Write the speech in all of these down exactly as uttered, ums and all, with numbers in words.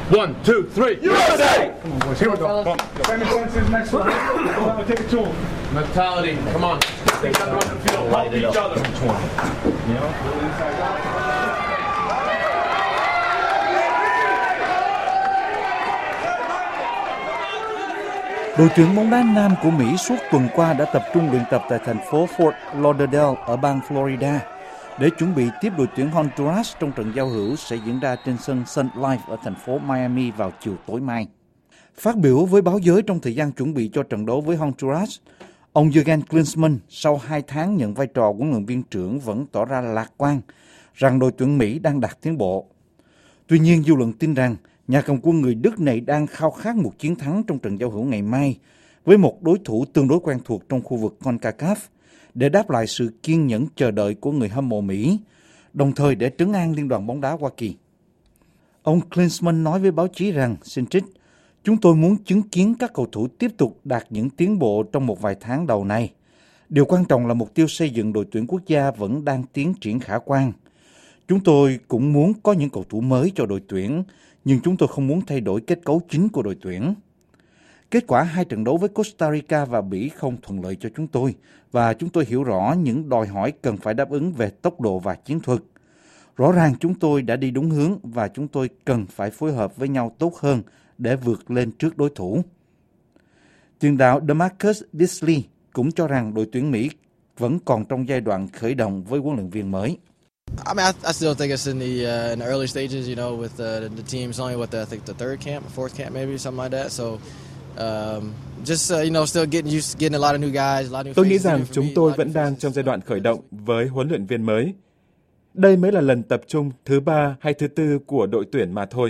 One, two, three. U S A! Come on, boys. Here we go. Come on. Famous senses next one. Go out and take it to him. Mentality. Come on. Take that run and field. Help each other. You know? Đội tuyển bóng đá nam của Mỹ suốt tuần qua đã tập trung luyện tập tại thành phố Fort Lauderdale ở bang Florida để chuẩn bị tiếp đội tuyển Honduras trong trận giao hữu sẽ diễn ra trên sân Sun Life ở thành phố Miami vào chiều tối mai. Phát biểu với báo giới trong thời gian chuẩn bị cho trận đấu với Honduras, ông Jurgen Klinsmann sau hai tháng nhận vai trò huấn luyện viên trưởng vẫn tỏ ra lạc quan rằng đội tuyển Mỹ đang đạt tiến bộ. Tuy nhiên, dư luận tin rằng nhà cầm quân người Đức này đang khao khát một chiến thắng trong trận giao hữu ngày mai với một đối thủ tương đối quen thuộc trong khu vực CONCACAF để đáp lại sự kiên nhẫn chờ đợi của người hâm mộ Mỹ, đồng thời để trấn an Liên đoàn bóng đá Hoa Kỳ. Ông Klinsmann nói với báo chí rằng, xin trích, chúng tôi muốn chứng kiến các cầu thủ tiếp tục đạt những tiến bộ trong một vài tháng đầu này. Điều quan trọng là mục tiêu xây dựng đội tuyển quốc gia vẫn đang tiến triển khả quan. Chúng tôi cũng muốn có những cầu thủ mới cho đội tuyển, nhưng chúng tôi không muốn thay đổi kết cấu chính của đội tuyển. Kết quả hai trận đấu với Costa Rica và Bỉ không thuận lợi cho chúng tôi, và chúng tôi hiểu rõ những đòi hỏi cần phải đáp ứng về tốc độ và chiến thuật. Rõ ràng chúng tôi đã đi đúng hướng và chúng tôi cần phải phối hợp với nhau tốt hơn để vượt lên trước đối thủ. Tiền đạo DeMarcus Beasley cũng cho rằng đội tuyển Mỹ vẫn còn trong giai đoạn khởi động với huấn luyện viên mới. I mean, I, I still think it's in the uh, in the early stages, you know, with the the team's only what the, I think the third camp, fourth camp, maybe something like that. So, um, just uh, you know, still getting used, getting a lot of new guys, a lot of new faces. Tôi nghĩ rằng chúng tôi vẫn đang trong giai đoạn khởi động với huấn luyện viên mới. Đây mới là lần tập trung thứ ba hay thứ tư của đội tuyển mà thôi.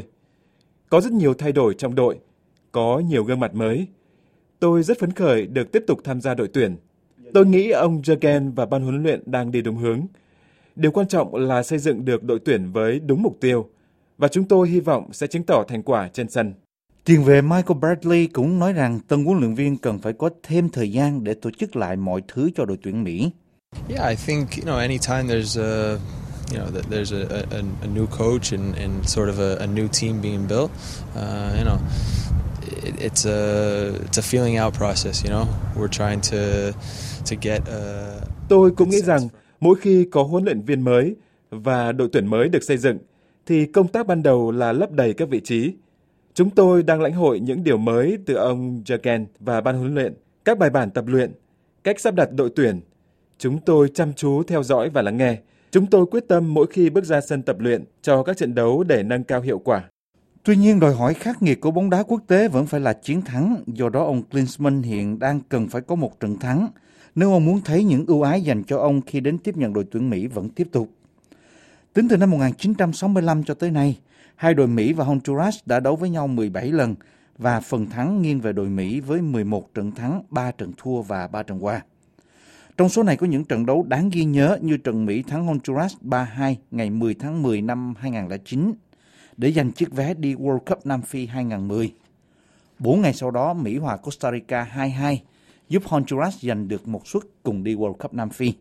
Có rất nhiều thay đổi trong đội, có nhiều gương mặt mới. Tôi rất phấn khởi được tiếp tục tham gia đội tuyển. Tôi nghĩ ông Jurgen và ban huấn luyện đang đi đúng hướng. Điều quan trọng là xây dựng được đội tuyển với đúng mục tiêu, và chúng tôi hy vọng sẽ chứng tỏ thành quả trên sân. Tiền vệ Michael Bradley cũng nói rằng tân huấn luyện viên cần phải có thêm thời gian để tổ chức lại mọi thứ cho đội tuyển Mỹ. Yeah, I think, you know, anytime there's a, you know, there's a, a, a new coach and, and sort of a, a new team being built, uh, you know, it, it's a it's a feeling out process, you know. We're trying to to get a... Tôi cũng nghĩ rằng mỗi khi có huấn luyện viên mới và đội tuyển mới được xây dựng, thì công tác ban đầu là lấp đầy các vị trí. Chúng tôi đang lãnh hội những điều mới từ ông Jurgen và ban huấn luyện, các bài bản tập luyện, cách sắp đặt đội tuyển. Chúng tôi chăm chú theo dõi và lắng nghe. Chúng tôi quyết tâm mỗi khi bước ra sân tập luyện cho các trận đấu để nâng cao hiệu quả. Tuy nhiên, đòi hỏi khắc nghiệt của bóng đá quốc tế vẫn phải là chiến thắng. Do đó, ông Klinsmann hiện đang cần phải có một trận thắng nếu ông muốn thấy những ưu ái dành cho ông khi đến tiếp nhận đội tuyển Mỹ vẫn tiếp tục. Tính từ năm một nghìn chín trăm sáu mươi lăm cho tới nay, hai đội Mỹ và Honduras đã đấu với nhau mười bảy lần và phần thắng nghiêng về đội Mỹ với mười một trận thắng, ba trận thua và ba trận hòa. Trong số này có những trận đấu đáng ghi nhớ như trận Mỹ thắng Honduras ba hai ngày mười tháng mười năm hai nghìn không trăm lẻ chín để giành chiếc vé đi World Cup Nam Phi hai nghìn không trăm mười. Bốn ngày sau đó, Mỹ hòa Costa Rica hai hai, giúp Honduras giành được một suất cùng đi World Cup Nam Phi.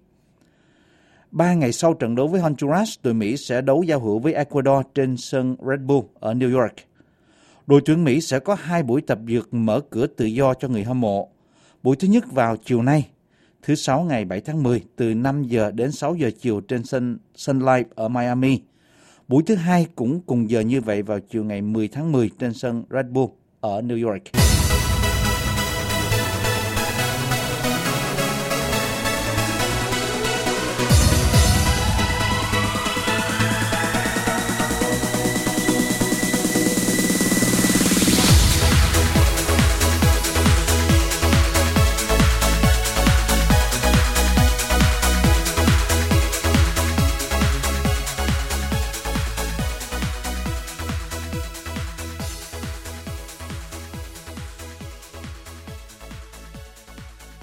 Ba ngày sau trận đấu với Honduras, đội Mỹ sẽ đấu giao hữu với Ecuador trên sân Red Bull ở New York. Đội tuyển Mỹ sẽ có hai buổi tập dượt mở cửa tự do cho người hâm mộ. Buổi thứ nhất vào chiều nay, thứ Sáu ngày bảy tháng mười, từ năm giờ đến sáu giờ chiều trên sân Sun Life ở Miami. Buổi thứ hai cũng cùng giờ như vậy vào chiều ngày mười tháng mười trên sân Red Bull ở New York.